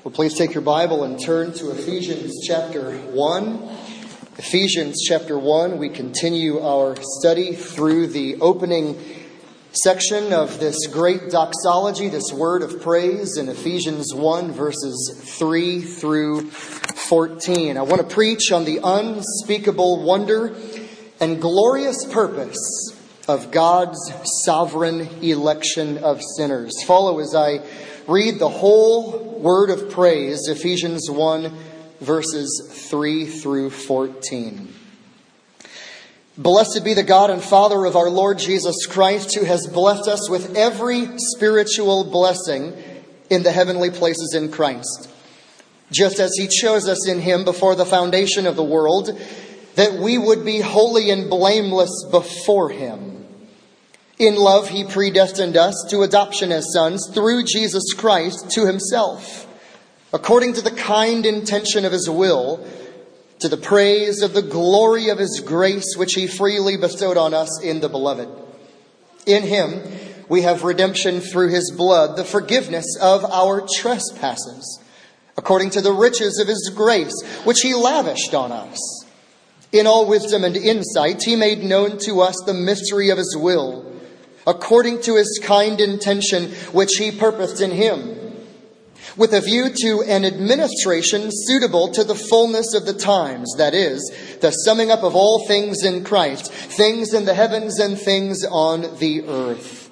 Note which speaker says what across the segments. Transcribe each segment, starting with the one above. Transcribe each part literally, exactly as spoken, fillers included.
Speaker 1: Well, please take your Bible and turn to Ephesians chapter one. Ephesians chapter one, we continue our study through the opening section of this great doxology, this word of praise in Ephesians one, verses three through fourteen. I want to preach on the unspeakable wonder and glorious purpose of God's sovereign election of sinners. Follow as I read the whole word of praise, Ephesians one, verses three through fourteen. Blessed be the God and Father of our Lord Jesus Christ, who has blessed us with every spiritual blessing in the heavenly places in Christ, just as He chose us in Him before the foundation of the world, that we would be holy and blameless before Him. In love, He predestined us to adoption as sons through Jesus Christ to Himself, according to the kind intention of His will, to the praise of the glory of His grace, which He freely bestowed on us in the Beloved. In Him we have redemption through His blood, the forgiveness of our trespasses, according to the riches of His grace, which He lavished on us. In all wisdom and insight, He made known to us the mystery of His will, according to His kind intention, which He purposed in Him, with a view to an administration suitable to the fullness of the times, that is, the summing up of all things in Christ, things in the heavens and things on the earth.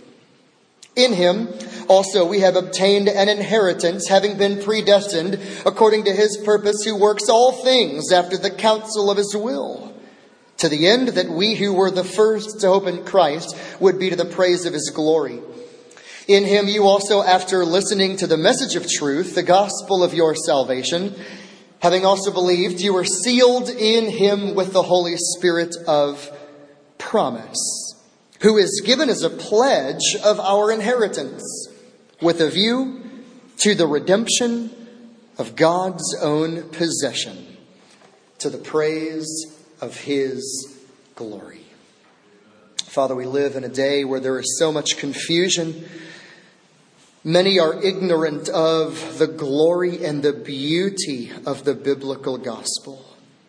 Speaker 1: In Him also we have obtained an inheritance, having been predestined according to His purpose, who works all things after the counsel of His will, to the end that we who were the first to hope in Christ would be to the praise of His glory. In Him you also, after listening to the message of truth, the gospel of your salvation, having also believed, you were sealed in Him with the Holy Spirit of promise, who is given as a pledge of our inheritance, with a view to the redemption of God's own possession, to the praise of His glory. Father, we live in a day where there is so much confusion. Many are ignorant of the glory and the beauty of the biblical gospel.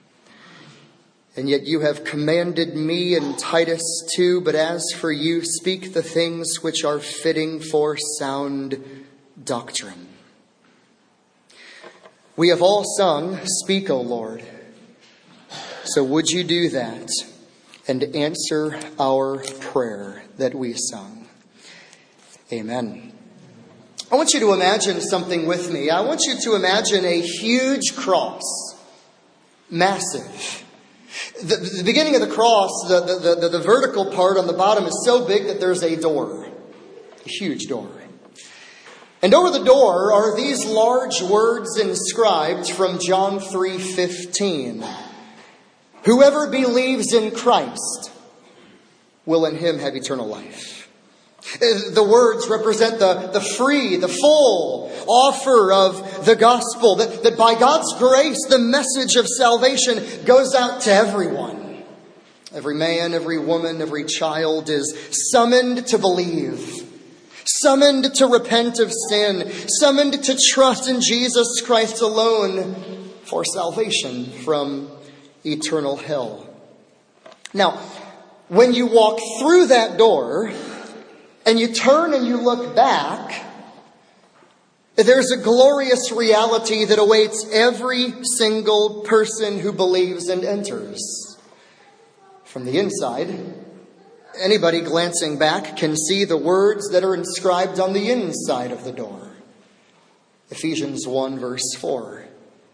Speaker 1: And yet you have commanded me and Titus too, but as for you, speak the things which are fitting for sound doctrine. We have all sung, "Speak, O Lord." So would you do that and answer our prayer that we sung? Amen. I want you to imagine something with me. I want you to imagine a huge cross. Massive. The, the beginning of the cross, the, the, the, the vertical part on the bottom is so big that there's a door. A huge door. And over the door are these large words inscribed from John three fifteen. Whoever believes in Christ will in Him have eternal life. The words represent the, the free, the full offer of the gospel. That, that by God's grace, the message of salvation goes out to everyone. Every man, every woman, every child is summoned to believe. Summoned to repent of sin. Summoned to trust in Jesus Christ alone for salvation from eternal hell. Now, when you walk through that door and you turn and you look back, there's a glorious reality that awaits every single person who believes and enters. From the inside, anybody glancing back can see the words that are inscribed on the inside of the door. Ephesians one, verse four.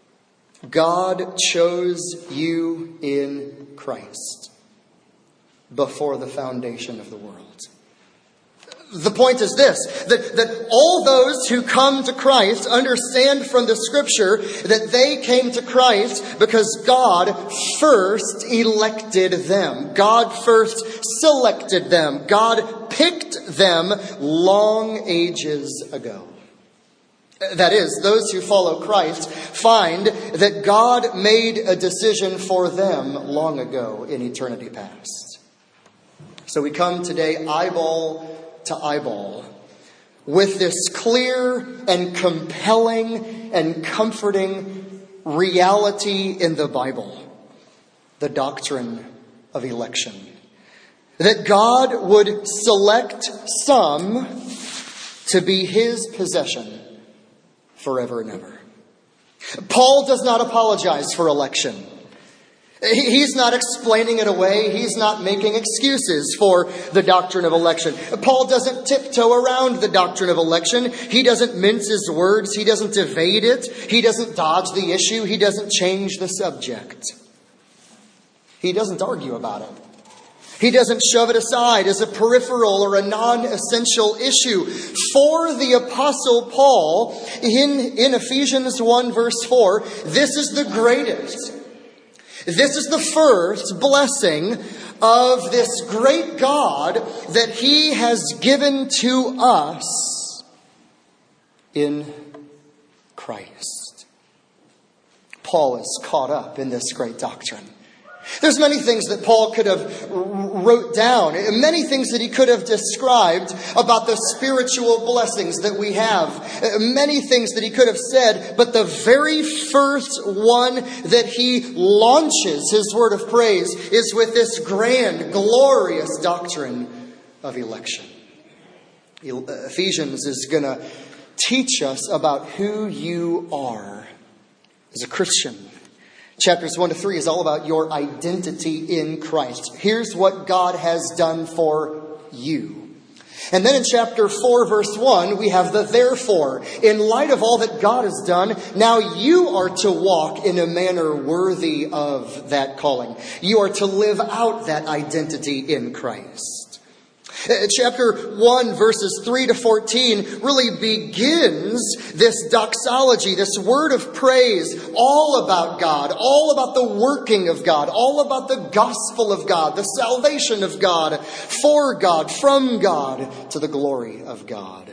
Speaker 1: God chose you in Christ before the foundation of the world. The point is this, that, that all those who come to Christ understand from the Scripture that they came to Christ because God first elected them. God first selected them. God picked them long ages ago. That is, those who follow Christ find that God made a decision for them long ago in eternity past. So we come today eyeball to eyeball with this clear and compelling and comforting reality in the Bible, the doctrine of election. That God would select some to be his possession forever and ever. Paul does not apologize for election. He's not explaining it away. He's not making excuses for the doctrine of election. Paul doesn't tiptoe around the doctrine of election. He doesn't mince his words. He doesn't evade it. He doesn't dodge the issue. He doesn't change the subject. He doesn't argue about it. He doesn't shove it aside as a peripheral or a non-essential issue. For the Apostle Paul, in, in Ephesians one verse four, this is the greatest. This is the first blessing of this great God that he has given to us in Christ. Paul is caught up in this great doctrine. There's many things that Paul could have wrote down, many things that he could have described about the spiritual blessings that we have, many things that he could have said, but the very first one that he launches his word of praise is with this grand, glorious doctrine of election. Ephesians is going to teach us about who you are as a Christian. Chapters one to three is all about your identity in Christ. Here's what God has done for you. And then in chapter four, verse one, we have the therefore. In light of all that God has done, now you are to walk in a manner worthy of that calling. You are to live out that identity in Christ. Chapter one, verses three to fourteen really begins this doxology, this word of praise, all about God, all about the working of God, all about the gospel of God, the salvation of God, for God, from God, to the glory of God.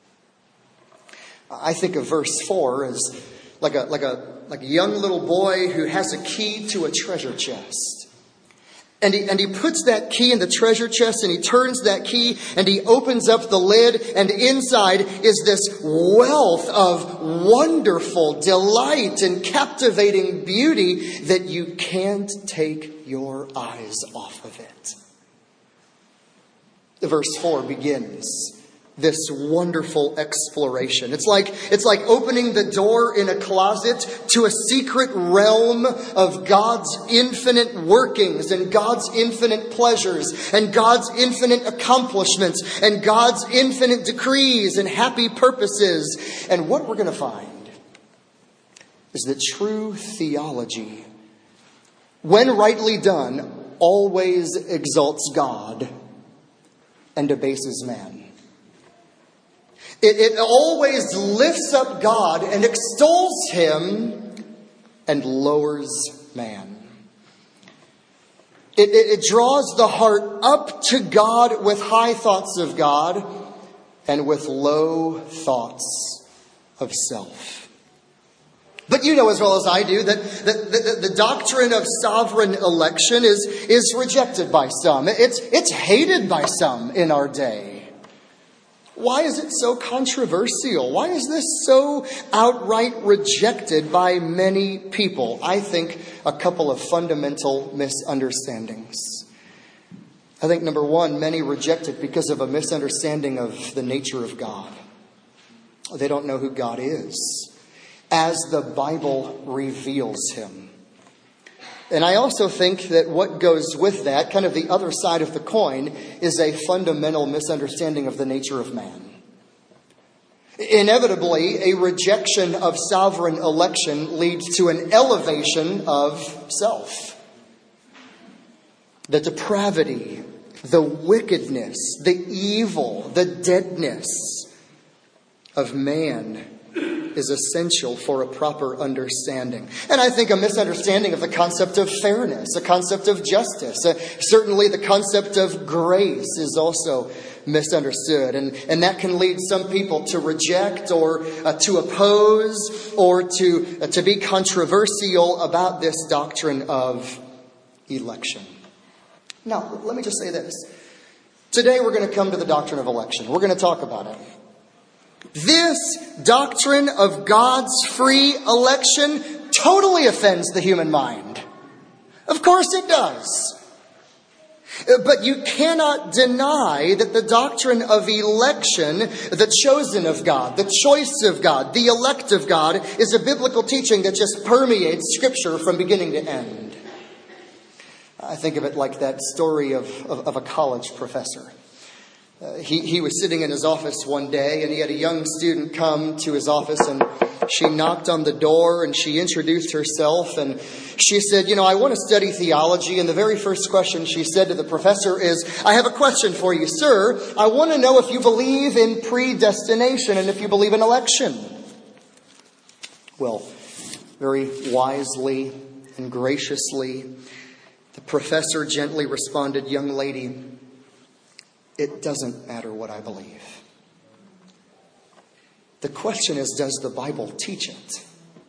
Speaker 1: I think of verse four as like a, like a, like a young little boy who has a key to a treasure chest. And he, and he puts that key in the treasure chest and he turns that key and he opens up the lid, and inside is this wealth of wonderful delight and captivating beauty that you can't take your eyes off of it. Verse four begins this wonderful exploration. It's like, it's like opening the door in a closet to a secret realm of God's infinite workings and God's infinite pleasures and God's infinite accomplishments and God's infinite decrees and happy purposes. And what we're going to find is that true theology, when rightly done, always exalts God and debases man. It, it always lifts up God and extols him and lowers man. It, it, it draws the heart up to God with high thoughts of God and with low thoughts of self. But you know as well as I do that, that, that the doctrine of sovereign election is, is rejected by some. It's, it's hated by some in our day. Why is it so controversial? Why is this so outright rejected by many people? I think a couple of fundamental misunderstandings. I think number one, many reject it because of a misunderstanding of the nature of God. They don't know who God is as the Bible reveals him. And I also think that what goes with that, kind of the other side of the coin, is a fundamental misunderstanding of the nature of man. Inevitably, a rejection of sovereign election leads to an elevation of self. The depravity, the wickedness, the evil, the deadness of man is essential for a proper understanding. And I think a misunderstanding of the concept of fairness, a concept of justice, uh, certainly the concept of grace is also misunderstood. And, and that can lead some people to reject or uh, to oppose or to, uh, to be controversial about this doctrine of election. Now, let me just say this. Today we're going to come to the doctrine of election. We're going to talk about it. This doctrine of God's free election totally offends the human mind. Of course it does. But you cannot deny that the doctrine of election, the chosen of God, the choice of God, the elect of God, is a biblical teaching that just permeates Scripture from beginning to end. I think of it like that story of, of, of a college professor. Uh, he, he was sitting in his office one day, and he had a young student come to his office, and she knocked on the door, and she introduced herself, and she said, you know, I want to study theology. And the very first question she said to the professor is, I have a question for you, sir. I want to know if you believe in predestination and if you believe in election. Well, very wisely and graciously, the professor gently responded, young lady, it doesn't matter what I believe. The question is, does the Bible teach it?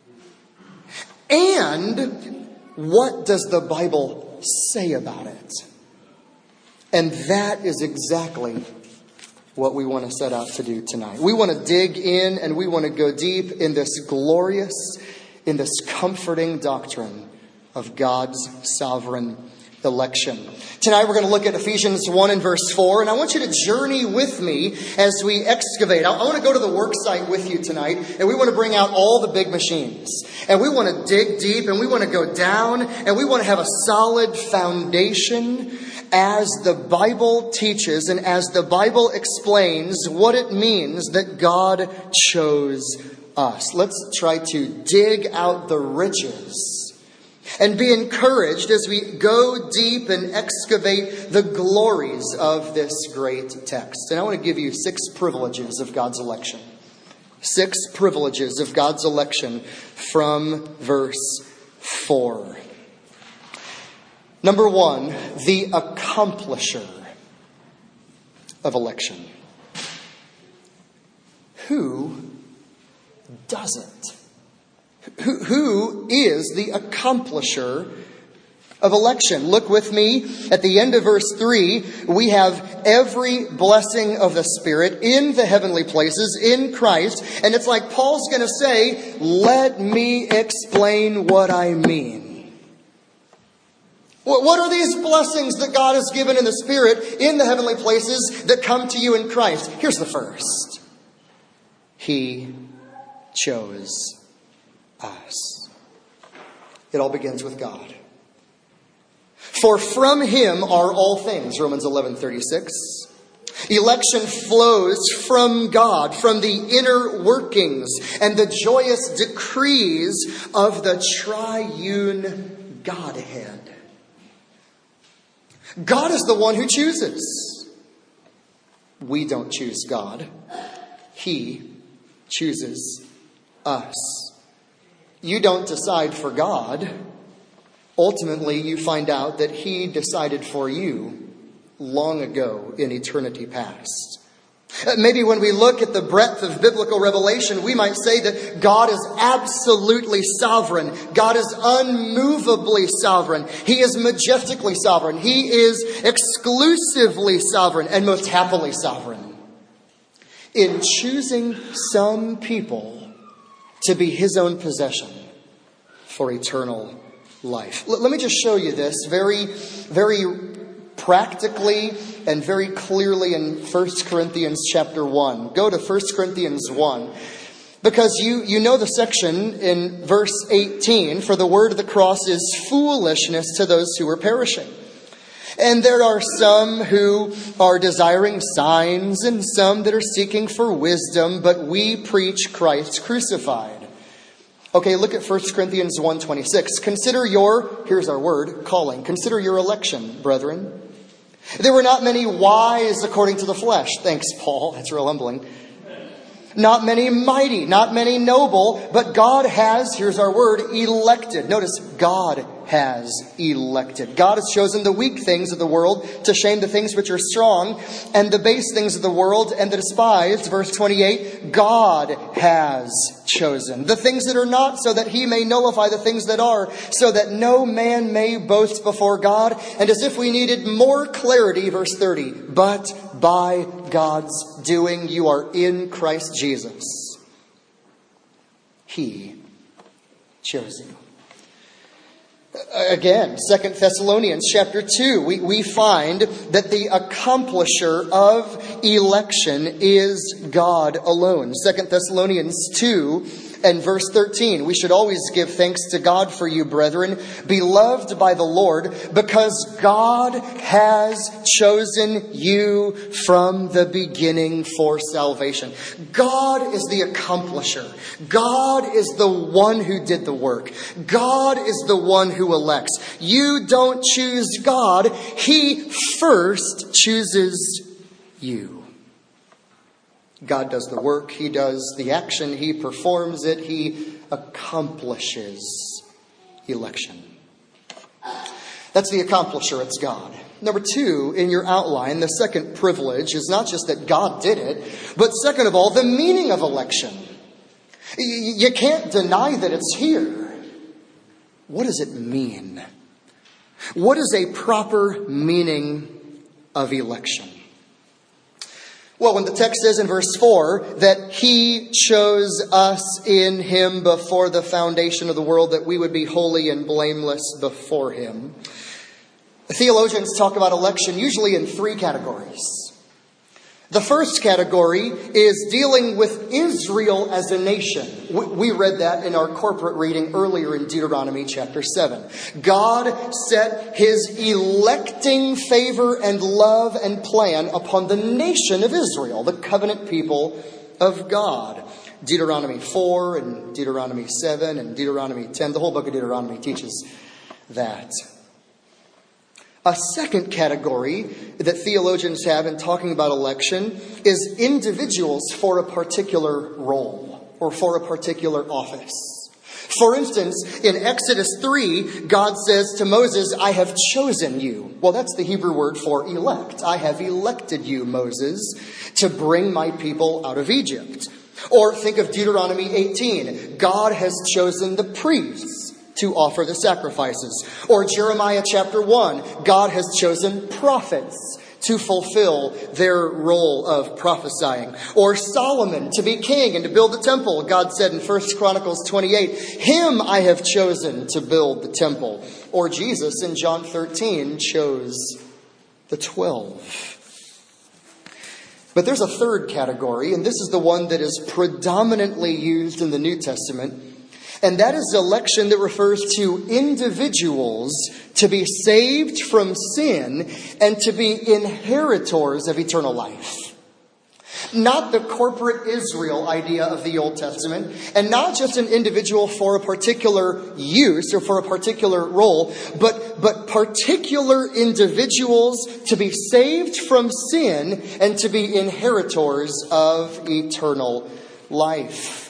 Speaker 1: And what does the Bible say about it? And that is exactly what we want to set out to do tonight. We want to dig in and we want to go deep in this glorious, in this comforting doctrine of God's sovereign election. Tonight we're going to look at Ephesians one and verse four, and I want you to journey with me as we excavate. I, I want to go to the work site with you tonight, and we want to bring out all the big machines. And we want to dig deep, and we want to go down, and we want to have a solid foundation as the Bible teaches and as the Bible explains what it means that God chose us. Let's try to dig out the riches and be encouraged as we go deep and excavate the glories of this great text. And I want to give you six privileges of God's election. Six privileges of God's election from verse four. Number one, the accomplisher of election. Who does it? Who, who is the accomplisher of election? Look with me at the end of verse three. We have every blessing of the Spirit in the heavenly places in Christ. And it's like Paul's going to say, let me explain what I mean. What are these blessings that God has given in the Spirit in the heavenly places that come to you in Christ? Here's the first. He chose us. It all begins with God. For from Him are all things, Romans eleven thirty-six. Election flows from God, from the inner workings and the joyous decrees of the triune Godhead. God is the one who chooses. We don't choose God. He chooses us. You don't decide for God. Ultimately, you find out that He decided for you long ago in eternity past. Maybe when we look at the breadth of biblical revelation, we might say that God is absolutely sovereign. God is unmovably sovereign. He is majestically sovereign. He is exclusively sovereign and most happily sovereign. In choosing some people to be His own possession for eternal life. L- let me just show you this very, very practically and very clearly in First Corinthians chapter one. Go to First Corinthians one. Because you, you know the section in verse eighteen, for the word of the cross is foolishness to those who are perishing. And there are some who are desiring signs and some that are seeking for wisdom, but we preach Christ crucified. Okay, look at First Corinthians one twenty-six. Consider your, here's our word, calling. Consider your election, brethren. There were not many wise according to the flesh. Thanks, Paul. That's real humbling. Not many mighty, not many noble, but God has, here's our word, elected. Notice, God has elected. God has chosen the weak things of the world to shame the things which are strong, and the base things of the world and the despised. Verse twenty-eight, God has chosen the things that are not, so that He may nullify the things that are, so that no man may boast before God. And as if we needed more clarity, verse thirty, but by God's doing. You are in Christ Jesus. He chose you. Again, Second Thessalonians chapter two, we, we find that the accomplisher of election is God alone. Second Thessalonians two and verse thirteen, we should always give thanks to God for you, brethren, beloved by the Lord, because God has chosen you from the beginning for salvation. God is the accomplisher. God is the one who did the work. God is the one who elects. You don't choose God. He first chooses you. God does the work. He does the action. He performs it. He accomplishes election. That's the accomplisher. It's God. Number two, in your outline, the second privilege is not just that God did it, but second of all, the meaning of election. You can't deny that it's here. What does it mean? What is a proper meaning of election? Well, when the text says in verse four that He chose us in Him before the foundation of the world, that we would be holy and blameless before Him. Theologians talk about election usually in three categories. The first category is dealing with Israel as a nation. We read that in our corporate reading earlier in Deuteronomy chapter seven. God set His electing favor and love and plan upon the nation of Israel, the covenant people of God. Deuteronomy four and Deuteronomy seven and Deuteronomy ten. The whole book of Deuteronomy teaches that. A second category that theologians have in talking about election is individuals for a particular role or for a particular office. For instance, in Exodus three, God says to Moses, I have chosen you. Well, that's the Hebrew word for elect. I have elected you, Moses, to bring my people out of Egypt. Or think of Deuteronomy eighteen. God has chosen the priests to offer the sacrifices. Or Jeremiah chapter one, God has chosen prophets to fulfill their role of prophesying. Or Solomon to be king and to build the temple. God said in First Chronicles twenty-eight, Him I have chosen to build the temple. Or Jesus in John thirteen chose the twelve. But there's a third category, and this is the one that is predominantly used in the New Testament. And that is election that refers to individuals to be saved from sin and to be inheritors of eternal life. Not the corporate Israel idea of the Old Testament, and not just an individual for a particular use or for a particular role, but, but particular individuals to be saved from sin and to be inheritors of eternal life.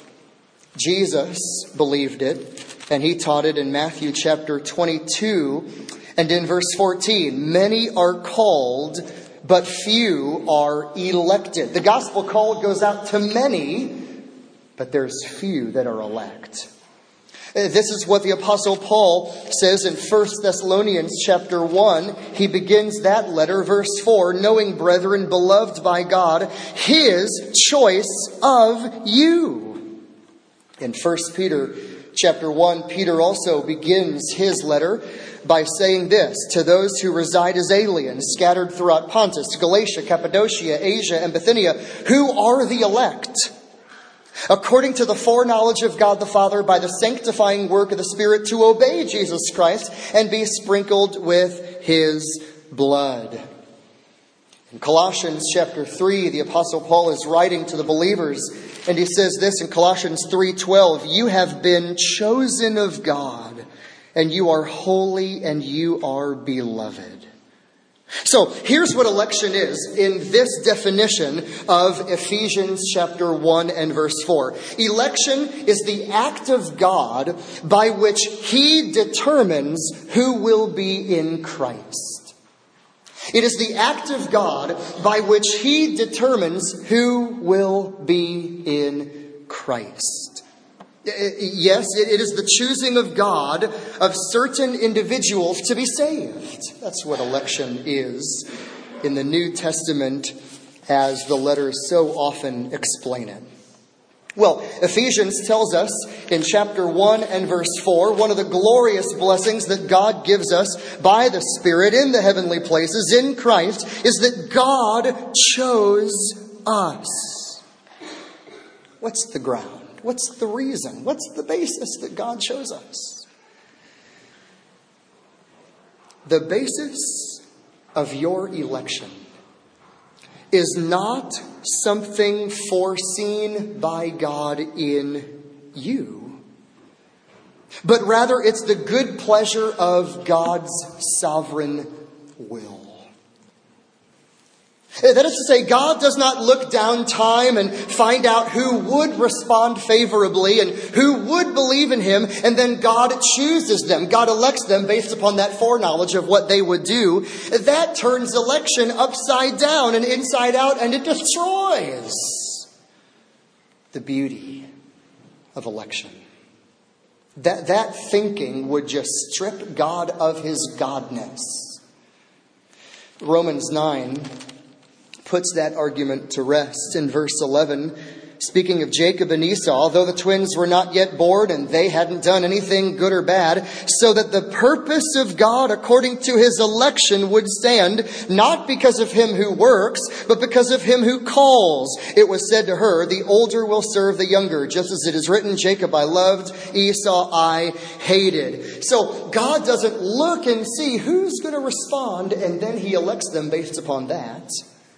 Speaker 1: Jesus believed it, and He taught it in Matthew chapter twenty-two and in verse fourteen. Many are called, but few are elected. The gospel call goes out to many, but there's few that are elect. This is what the Apostle Paul says in First Thessalonians chapter one. He begins that letter, verse four, knowing, brethren, beloved by God, His choice of you. In First Peter chapter one, Peter also begins his letter by saying this, to those who reside as aliens, scattered throughout Pontus, Galatia, Cappadocia, Asia, and Bithynia, who are the elect, according to the foreknowledge of God the Father, by the sanctifying work of the Spirit, to obey Jesus Christ and be sprinkled with His blood. In Colossians chapter three, the Apostle Paul is writing to the believers, and he says this in Colossians three twelve, you have been chosen of God, and you are holy, and you are beloved. So here's what election is in this definition of Ephesians chapter one and verse four. Election is the act of God by which He determines who will be in Christ. It is the act of God by which He determines who will be in Christ. Yes, it is the choosing of God of certain individuals to be saved. That's what election is in the New Testament as the letters so often explain it? Well, Ephesians tells us in chapter one and verse four, one of the glorious blessings that God gives us by the Spirit in the heavenly places in Christ is that God chose us. What's the ground? What's the reason? What's the basis that God chose us? The basis of your election is not something foreseen by God in you, but rather it's the good pleasure of God's sovereign will. That is to say, God does not look down time and find out who would respond favorably and who would believe in him, and then God chooses them. God elects them based upon that foreknowledge of what they would do. That turns election upside down and inside out, and it destroys the beauty of election. That, that thinking would just strip God of his godness. Romans nine puts that argument to rest in verse eleven. Speaking of Jacob and Esau, though the twins were not yet born and they hadn't done anything good or bad, so that the purpose of God according to his election would stand, not because of him who works, but because of him who calls. It was said to her, the older will serve the younger, just as it is written, Jacob I loved, Esau I hated. So God doesn't look and see who's going to respond, and then he elects them based upon that.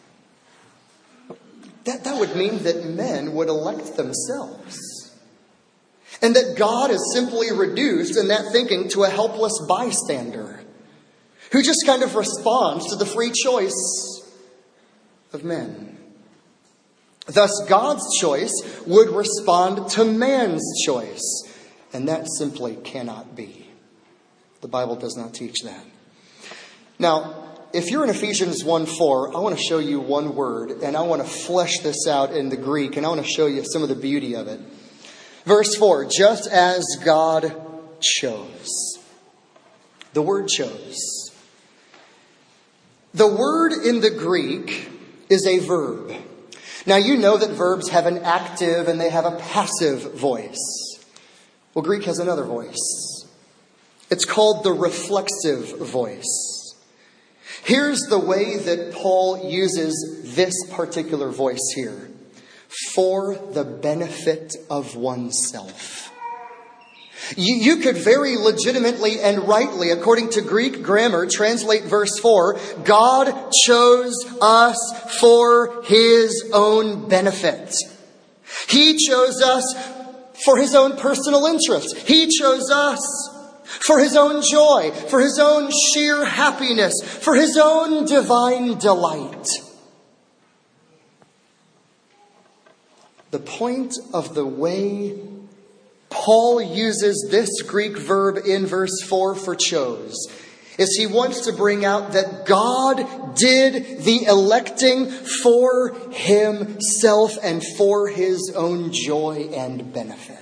Speaker 1: That, that would mean that men would elect themselves. And that God is simply reduced in that thinking to a helpless bystander who just kind of responds to the free choice of men. Thus, God's choice would respond to man's choice. And that simply cannot be. The Bible does not teach that. Now, if you're in Ephesians one four, I want to show you one word, and I want to flesh this out in the Greek, and I want to show you some of the beauty of it. Verse four, just as God chose. The word chose. The word in the Greek is a verb. Now you know that verbs have an active and they have a passive voice. Well, Greek has another voice. It's called the reflexive voice. Here's the way that Paul uses this particular voice here. For the benefit of oneself. You, you could very legitimately and rightly, according to Greek grammar, translate verse four, God chose us for his own benefit. He chose us for his own personal interest. He chose us for his own joy, for his own sheer happiness, for his own divine delight. The point of the way Paul uses this Greek verb in verse four for chose is he wants to bring out that God did the electing for himself and for his own joy and benefit.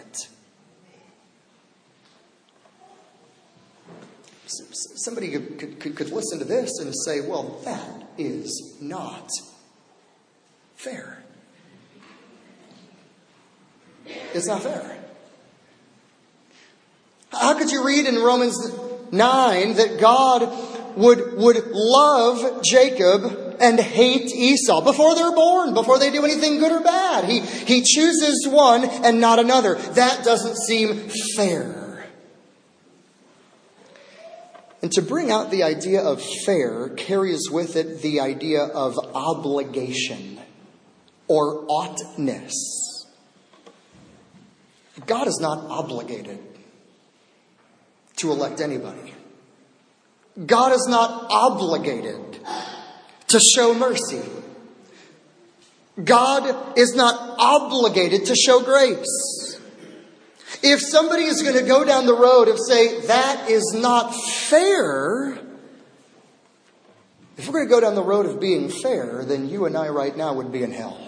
Speaker 1: Somebody could, could, could listen to this and say, well, that is not fair. It's not fair. How could you read in Romans nine that God would, would love Jacob and hate Esau before they're born, before they do anything good or bad? He, he chooses one and not another. That doesn't seem fair. And to bring out the idea of fair carries with it the idea of obligation or oughtness. God is not obligated to elect anybody. God is not obligated to show mercy. God is not obligated to show grace. If somebody is going to go down the road of say, that is not fair, if we're going to go down the road of being fair, then you and I right now would be in hell.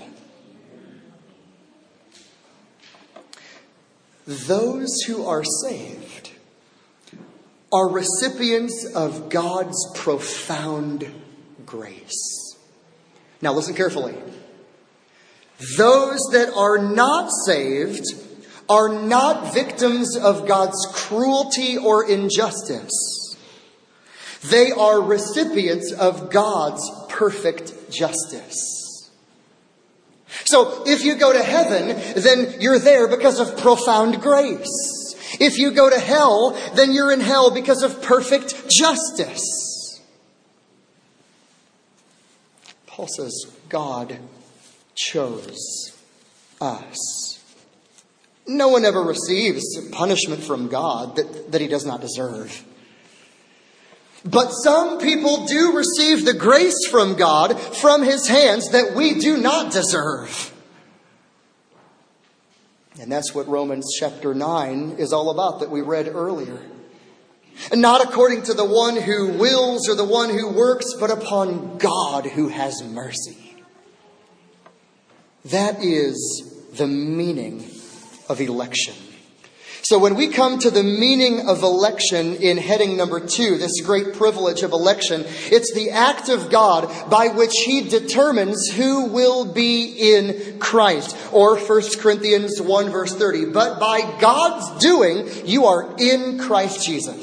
Speaker 1: Those who are saved are recipients of God's profound grace. Now listen carefully. Those that are not saved are not victims of God's cruelty or injustice. They are recipients of God's perfect justice. So if you go to heaven, then you're there because of profound grace. If you go to hell, then you're in hell because of perfect justice. Paul says God chose us. No one ever receives punishment from God that, that he does not deserve. But some people do receive the grace from God from his hands that we do not deserve. And that's what Romans chapter nine is all about that we read earlier. And not according to the one who wills or the one who works, but upon God who has mercy. That is the meaning of election. So when we come to the meaning of election in heading number two, this great privilege of election, it's the act of God by which he determines who will be in Christ. Or First Corinthians one verse thirty. But by God's doing, you are in Christ Jesus.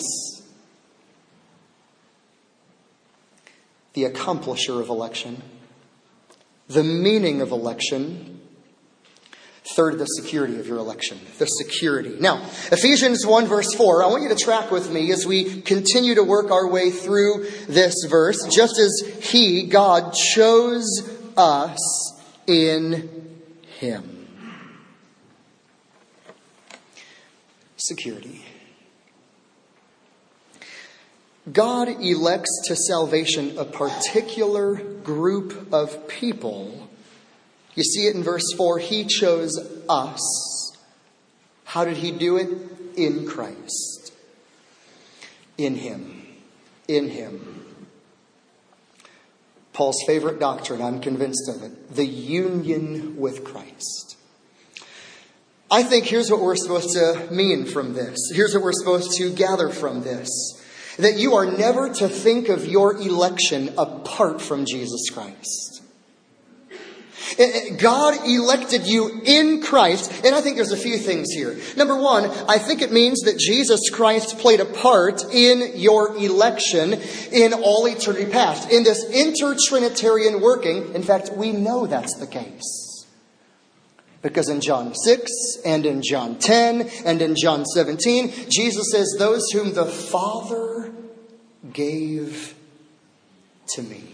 Speaker 1: The accomplisher of election. The meaning of election. Third, the security of your election. The security. Now, Ephesians one verse four. I want you to track with me as we continue to work our way through this verse. Just as he, God, chose us in him. Security. God elects to salvation a particular group of people. You see it in verse four. He chose us. How did he do it? In Christ. In him. In him. Paul's favorite doctrine, I'm convinced of it. The union with Christ. I think here's what we're supposed to mean from this. Here's what we're supposed to gather from this. That you are never to think of your election apart from Jesus Christ. God elected you in Christ. And I think there's a few things here. Number one, I think it means that Jesus Christ played a part in your election in all eternity past. In this inter-Trinitarian working. In fact, we know that's the case. Because in John six and in John ten and in John seventeen, Jesus says, those whom the Father gave to me.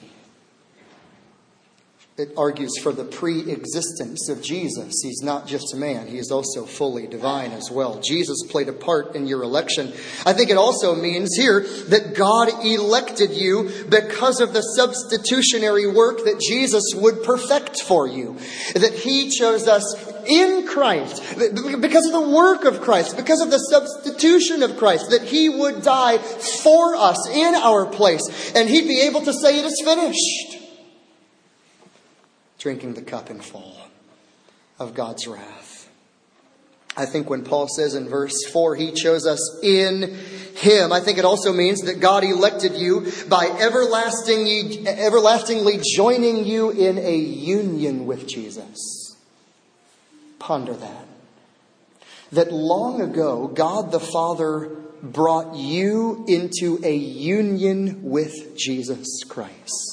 Speaker 1: It argues for the pre-existence of Jesus. He's not just a man. He is also fully divine as well. Jesus played a part in your election. I think it also means here that God elected you because of the substitutionary work that Jesus would perfect for you. That he chose us in Christ. Because of the work of Christ. Because of the substitution of Christ. That he would die for us in our place. And he'd be able to say it is finished. Drinking the cup in full of God's wrath. I think when Paul says in verse four, he chose us in him. I think it also means that God elected you by everlasting, everlastingly joining you in a union with Jesus. Ponder that. That long ago, God the Father brought you into a union with Jesus Christ.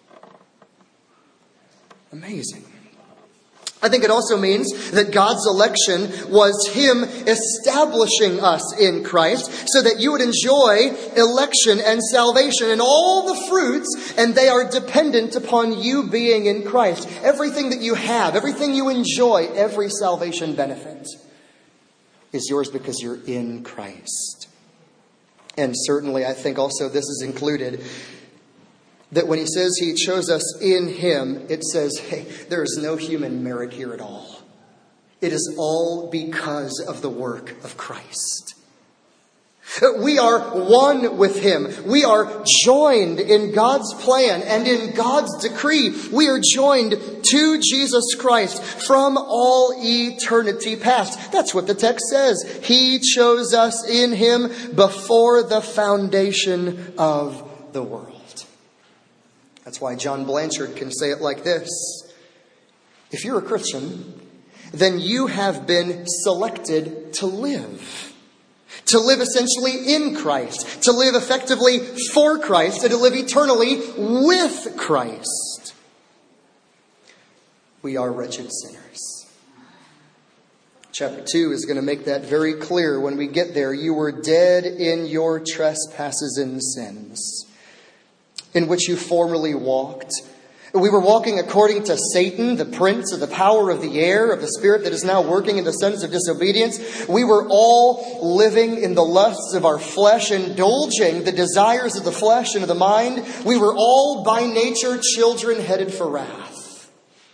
Speaker 1: Amazing. I think it also means that God's election was him establishing us in Christ so that you would enjoy election and salvation and all the fruits, and they are dependent upon you being in Christ. Everything that you have, everything you enjoy, every salvation benefit is yours because you're in Christ. And certainly I think also this is included that when he says he chose us in him, it says, hey, there is no human merit here at all. It is all because of the work of Christ. We are one with him. We are joined in God's plan and in God's decree. We are joined to Jesus Christ from all eternity past. That's what the text says. He chose us in him before the foundation of the world. That's why John Blanchard can say it like this. If you're a Christian, then you have been selected to live. To live essentially in Christ. To live effectively for Christ. And to live eternally with Christ. We are wretched sinners. Chapter two is going to make that very clear when we get there. You were dead in your trespasses and sins, in which you formerly walked. We were walking according to Satan, the prince of the power of the air, of the spirit that is now working in the sons of disobedience. We were all living in the lusts of our flesh, indulging the desires of the flesh and of the mind. We were all by nature children headed for wrath.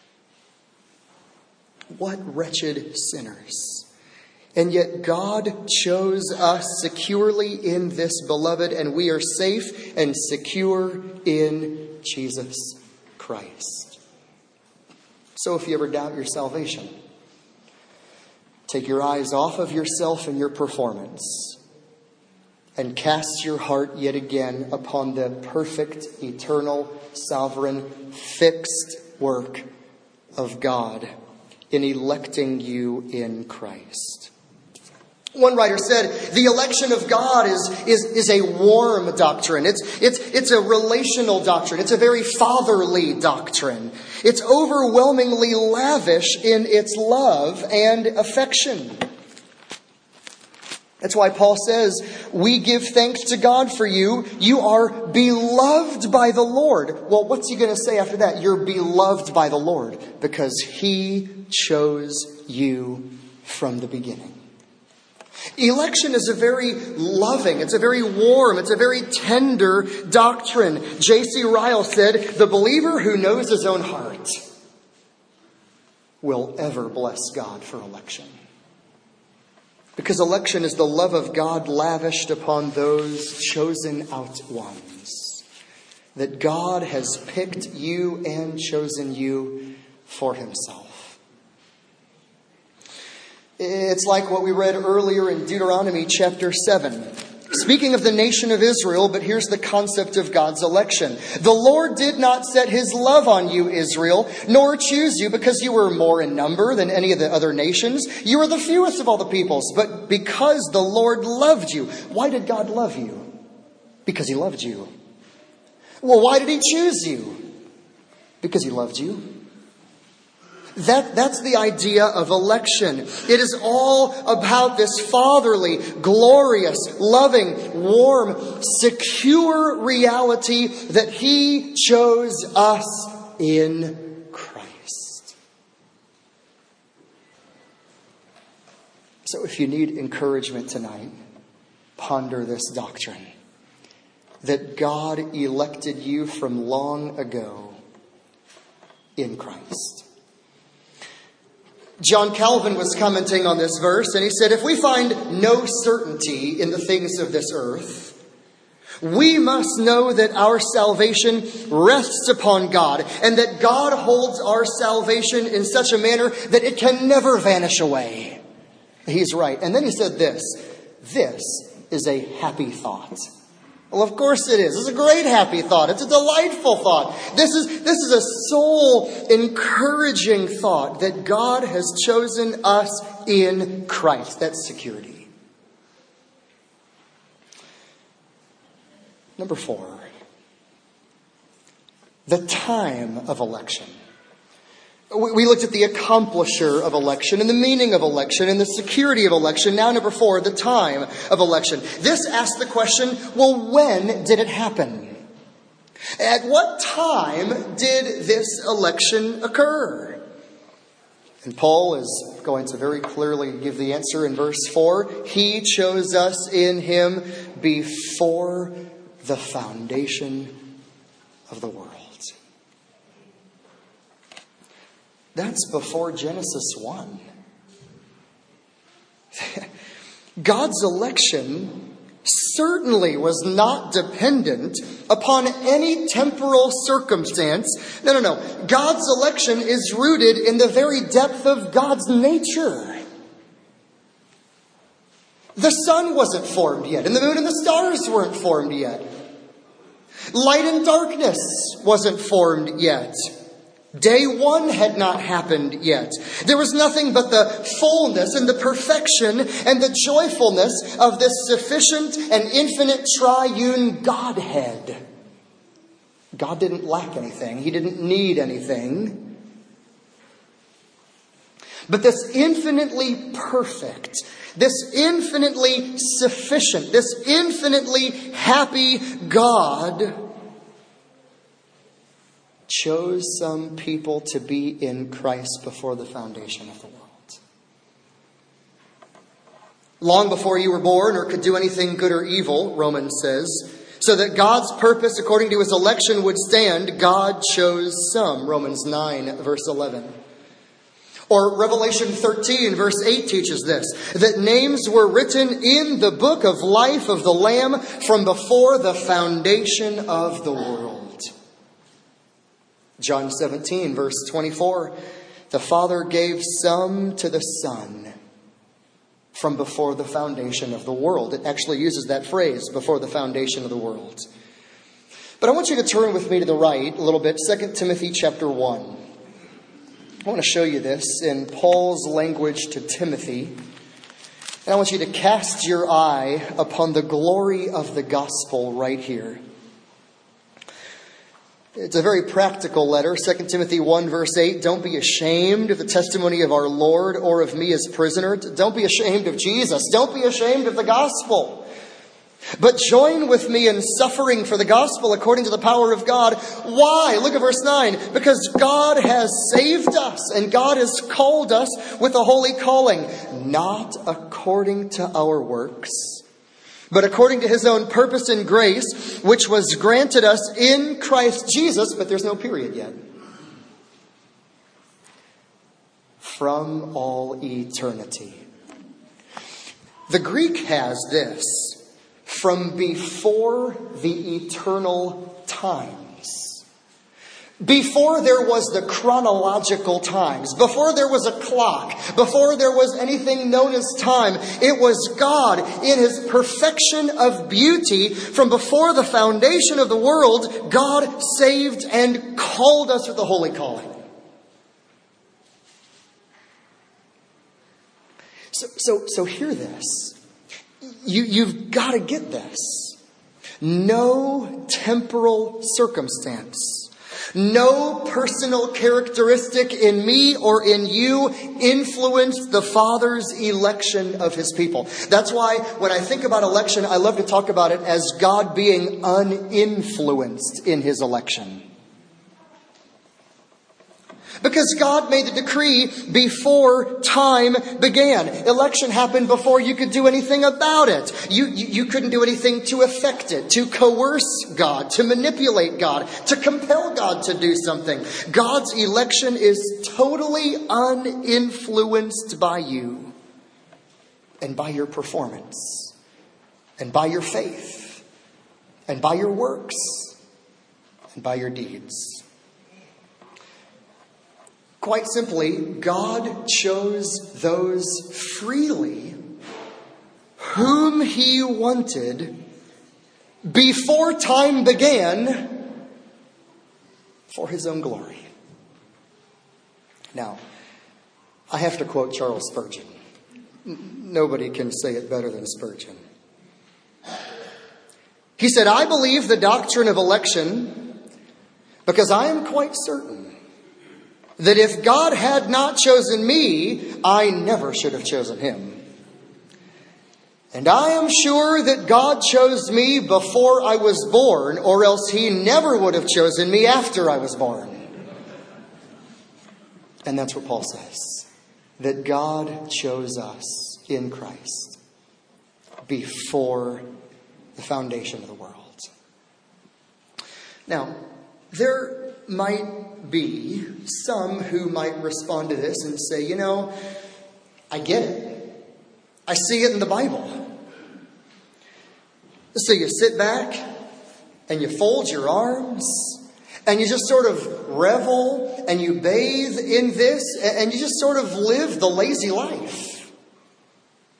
Speaker 1: What wretched sinners. And yet God chose us securely in this beloved, and we are safe and secure in Jesus Christ. So if you ever doubt your salvation, take your eyes off of yourself and your performance and cast your heart yet again upon the perfect, eternal, sovereign, fixed work of God in electing you in Christ. One writer said, the election of God is, is, is a warm doctrine. It's, it's, it's a relational doctrine. It's a very fatherly doctrine. It's overwhelmingly lavish in its love and affection. That's why Paul says, we give thanks to God for you. You are beloved by the Lord. Well, what's he going to say after that? You're beloved by the Lord because he chose you from the beginning. Election is a very loving, it's a very warm, it's a very tender doctrine. J C Ryle said, the believer who knows his own heart will ever bless God for election. Because election is the love of God lavished upon those chosen out ones. That God has picked you and chosen you for himself. It's like what we read earlier in Deuteronomy chapter seven. Speaking of the nation of Israel, but here's the concept of God's election. The Lord did not set his love on you, Israel, nor choose you because you were more in number than any of the other nations. You were the fewest of all the peoples, but because the Lord loved you. Why did God love you? Because he loved you. Well, why did he choose you? Because he loved you. That, that's the idea of election. It is all about this fatherly, glorious, loving, warm, secure reality that he chose us in Christ. So if you need encouragement tonight, ponder this doctrine. That God elected you from long ago in Christ. John Calvin was commenting on this verse, and he said, if we find no certainty in the things of this earth, we must know that our salvation rests upon God, and that God holds our salvation in such a manner that it can never vanish away. He's right. And then he said this, this is a happy thought. Well, of course it is. It's a great happy thought. It's a delightful thought. This is, this is a soul encouraging thought that God has chosen us in Christ. That's security. Number four, the time of election. We looked at the accomplisher of election and the meaning of election and the security of election. Now, number four, the time of election. This asks the question, well, when did it happen? At what time did this election occur? And Paul is going to very clearly give the answer in verse four. He chose us in him before the foundation of the world. That's before Genesis one. God's election certainly was not dependent upon any temporal circumstance. No, no, no. God's election is rooted in the very depth of God's nature. The sun wasn't formed yet, and the moon and the stars weren't formed yet. Light and darkness wasn't formed yet. Day one had not happened yet. There was nothing but the fullness and the perfection and the joyfulness of this sufficient and infinite triune Godhead. God didn't lack anything. He didn't need anything. But this infinitely perfect, this infinitely sufficient, this infinitely happy God chose some people to be in Christ before the foundation of the world. Long before you were born or could do anything good or evil, Romans says, so that God's purpose according to his election would stand, God chose some. Romans nine, verse eleven. Or Revelation thirteen, verse eight teaches this, that names were written in the book of life of the Lamb from before the foundation of the world. John seventeen, verse twenty-four, the Father gave some to the Son from before the foundation of the world. It actually uses that phrase, before the foundation of the world. But I want you to turn with me to the right a little bit, Second Timothy chapter one. I want to show you this in Paul's language to Timothy. And I want you to cast your eye upon the glory of the gospel right here. It's a very practical letter. Second Timothy one verse eight. Don't be ashamed of the testimony of our Lord or of me as prisoner. Don't be ashamed of Jesus. Don't be ashamed of the gospel. But join with me in suffering for the gospel according to the power of God. Why? Look at verse nine. Because God has saved us and God has called us with a holy calling. Not according to our works, but according to his own purpose and grace, which was granted us in Christ Jesus. But there's no period yet. From all eternity. The Greek has this. From before the eternal times. Before there was the chronological times. Before there was a clock. Before there was anything known as time. It was God in his perfection of beauty. From before the foundation of the world, God saved and called us with a holy calling. So, so, so hear this. You, you've got to get this. No temporal circumstance, no personal characteristic in me or in you influenced the Father's election of his people. That's why when I think about election, I love to talk about it as God being uninfluenced in his election. Because God made the decree before time began. Election happened before you could do anything about it. You, you, you couldn't do anything to affect it, to coerce God, to manipulate God, to compel God to do something. God's election is totally uninfluenced by you and by your performance and by your faith and by your works and by your deeds. Quite simply, God chose those freely whom he wanted before time began for his own glory. Now, I have to quote Charles Spurgeon. Nobody can say it better than Spurgeon. He said, I believe the doctrine of election because I am quite certain that if God had not chosen me, I never should have chosen him. And I am sure that God chose me before I was born, or else he never would have chosen me after I was born. And that's what Paul says. That God chose us in Christ before the foundation of the world. Now, there might be some who might respond to this and say, you know, I get it. I see it in the Bible. So you sit back and you fold your arms and you just sort of revel and you bathe in this and you just sort of live the lazy life.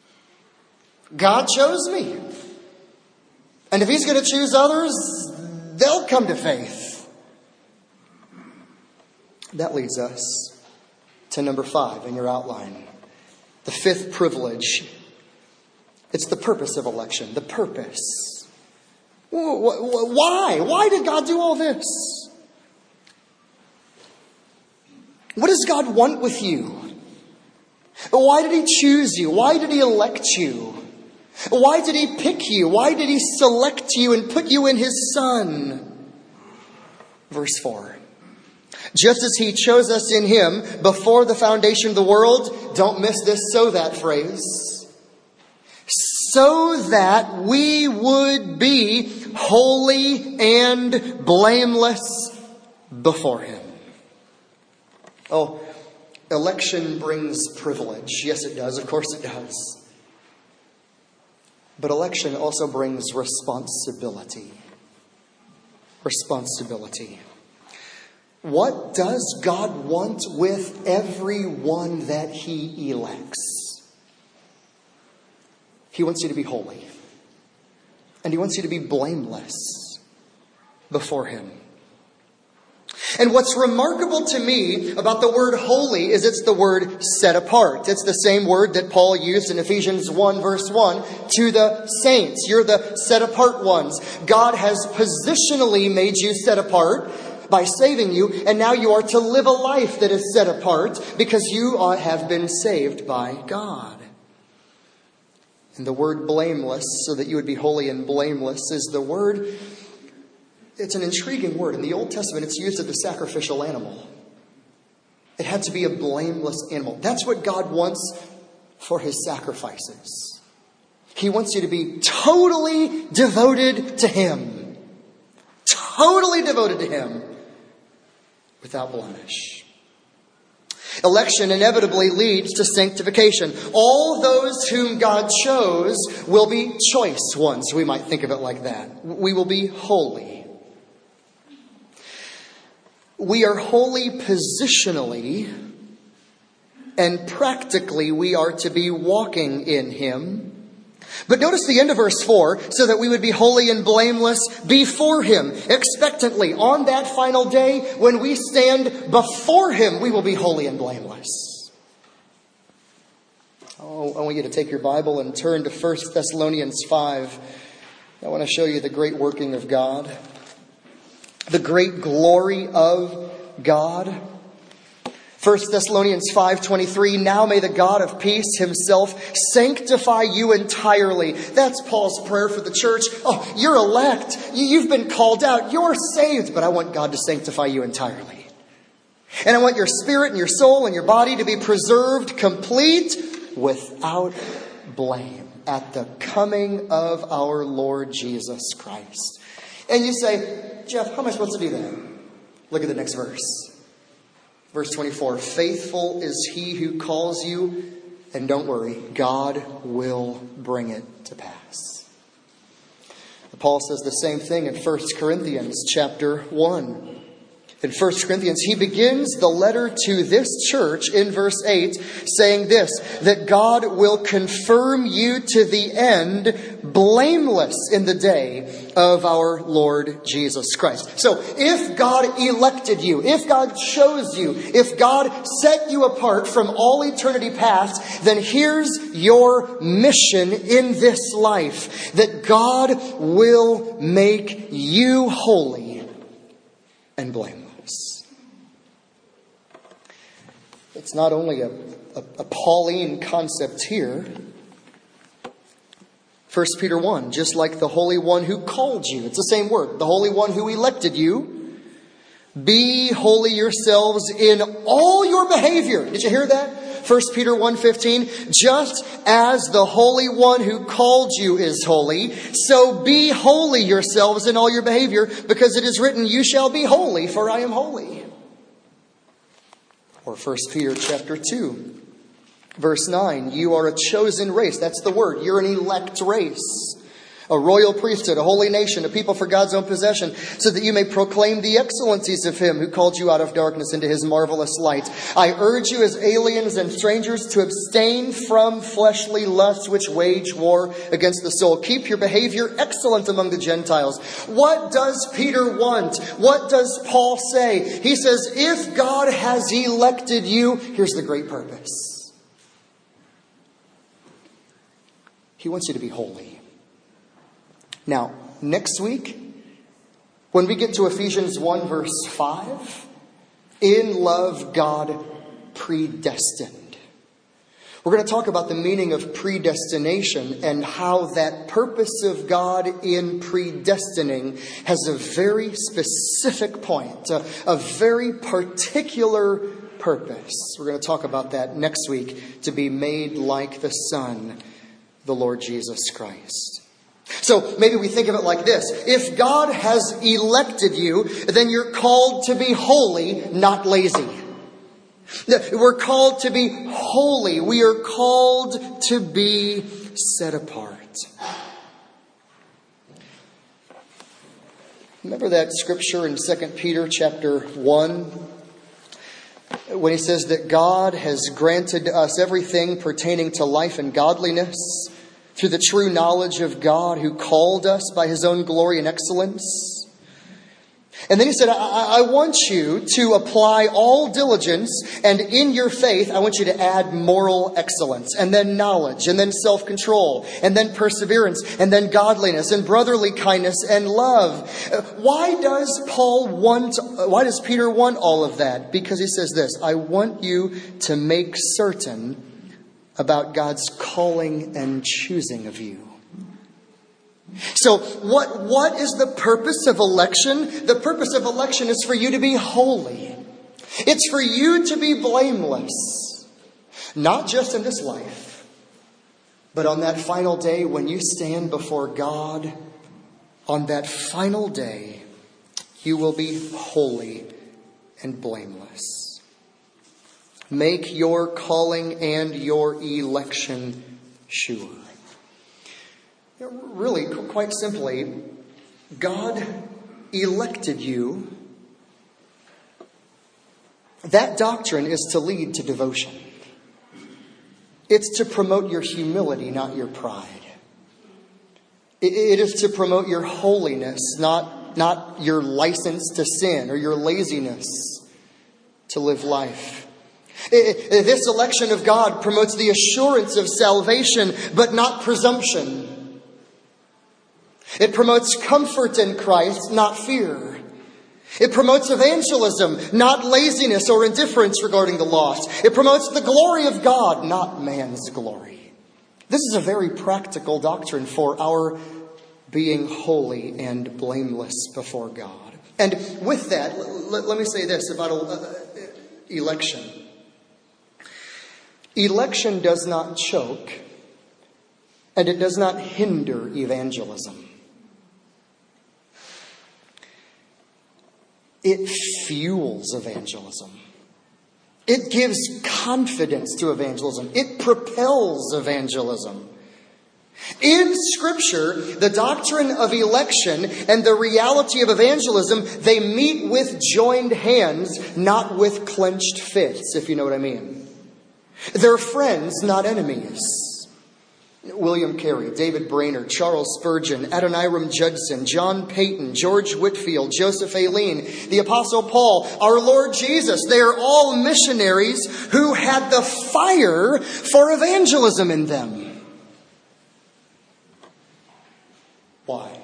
Speaker 1: God chose me. And if he's going to choose others, they'll come to faith. That leads us to number five in your outline. The fifth privilege. It's the purpose of election. The purpose. Why? Why did God do all this? What does God want with you? Why did He choose you? Why did He elect you? Why did He pick you? Why did He select you and put you in His Son? Verse four. Just as He chose us in Him before the foundation of the world, don't miss this so that phrase, so that we would be holy and blameless before Him. Oh, election brings privilege. Yes, it does. Of course it does. But election also brings responsibility. Responsibility. What does God want with everyone that He elects? He wants you to be holy. And He wants you to be blameless before Him. And what's remarkable to me about the word holy is it's the word set apart. It's the same word that Paul used in Ephesians one verse one to the saints. You're the set apart ones. God has positionally made you set apart by saving you, and now you are to live a life that is set apart because you are, have been saved by God. And the word blameless, so that you would be holy and blameless, is the word, it's an intriguing word. In the Old Testament, it's used of the sacrificial animal. It had to be a blameless animal. That's what God wants for His sacrifices. He wants you to be totally devoted to Him. Totally devoted to Him. Without blemish. Election inevitably leads to sanctification. All those whom God chose will be choice ones. We might think of it like that. We will be holy. We are holy positionally, and practically we are to be walking in Him. But notice the end of verse four, so that we would be holy and blameless before Him, expectantly. On that final day, when we stand before Him, we will be holy and blameless. Oh, I want you to take your Bible and turn to First Thessalonians five. I want to show you the great working of God. The great glory of God. First Thessalonians five twenty-three, now may the God of peace Himself sanctify you entirely. That's Paul's prayer for the church. Oh, you're elect. You've been called out. You're saved. But I want God to sanctify you entirely. And I want your spirit and your soul and your body to be preserved complete without blame at the coming of our Lord Jesus Christ. And you say, Jeff, how am I supposed to do that? Look at the next verse. Verse twenty-four, faithful is He who calls you, and don't worry, God will bring it to pass. Paul says the same thing in First Corinthians chapter one. In First Corinthians, he begins the letter to this church in verse eight, saying this, that God will confirm you to the end, blameless in the day of our Lord Jesus Christ. So if God elected you, if God chose you, if God set you apart from all eternity past, then here's your mission in this life, that God will make you holy and blameless. It's not only a, a, a Pauline concept here. First Peter one, just like the Holy One who called you. It's the same word. The Holy One who elected you. Be holy yourselves in all your behavior. Did you hear that? First Peter one fifteen. Just as the Holy One who called you is holy, so be holy yourselves in all your behavior, because it is written, you shall be holy, for I am holy. Or First Peter chapter two, verse nine. You are a chosen race. That's the word. You're an elect race. a royal priesthood, a holy nation, a people for God's own possession, so that you may proclaim the excellencies of him who called you out of darkness into his marvelous light. I urge you as aliens and strangers to abstain from fleshly lusts which wage war against the soul. Keep your behavior excellent among the Gentiles. What does Peter want? What does Paul say? He says, if God has elected you, here's the great purpose. He wants you to be holy. Now, next week, when we get to Ephesians one verse five, in love God predestined. We're going to talk about the meaning of predestination and how that purpose of God in predestining has a very specific point, a, a very particular purpose. We're going to talk about that next week, to be made like the Son, the Lord Jesus Christ. So maybe we think of it like this. If God has elected you, then you're called to be holy, not lazy. We're called to be holy. We are called to be set apart. Remember that scripture in Second Peter chapter one? When he says that God has granted us everything pertaining to life and godliness through the true knowledge of God who called us by his own glory and excellence. And then he said, I, I want you to apply all diligence, and in your faith, I want you to add moral excellence, and then knowledge, and then self-control, and then perseverance, and then godliness, and brotherly kindness, and love. Why does Paul want, why does Peter want all of that? Because he says this, I want you to make certain about God's calling and choosing of you. So what, what is the purpose of election? The purpose of election is for you to be holy. It's for you to be blameless. Not just in this life, but on that final day when you stand before God. On that final day, you will be holy and blameless. Make your calling and your election sure. Really, quite simply, God elected you. That doctrine is to lead to devotion. It's to promote your humility, not your pride. It is to promote your holiness, not, not your license to sin or your laziness to live life. This election of God promotes the assurance of salvation, but not presumption. It promotes comfort in Christ, not fear. It promotes evangelism, not laziness or indifference regarding the lost. It promotes the glory of God, not man's glory. This is a very practical doctrine for our being holy and blameless before God. And with that, let, let me say this about uh, election. Election does not choke, and it does not hinder evangelism. It fuels evangelism. It gives confidence to evangelism. It propels evangelism. In Scripture, the doctrine of election and the reality of evangelism, they meet with joined hands, not with clenched fists, if you know what I mean. They're friends, not enemies. William Carey, David Brainerd, Charles Spurgeon, Adoniram Judson, John Payton, George Whitefield, Joseph Aileen, the Apostle Paul, our Lord Jesus. They are all missionaries who had the fire for evangelism in them. Why?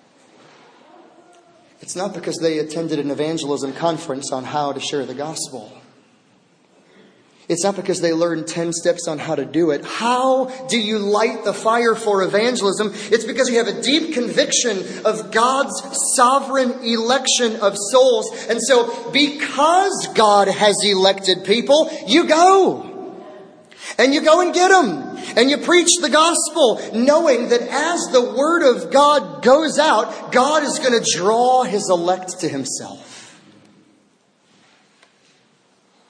Speaker 1: It's not because they attended an evangelism conference on how to share the gospel. It's not because they learned ten steps on how to do it. How do you light the fire for evangelism? It's because you have a deep conviction of God's sovereign election of souls. And so because God has elected people, you go. And you go and get them. And you preach the gospel, knowing that as the word of God goes out, God is going to draw his elect to himself.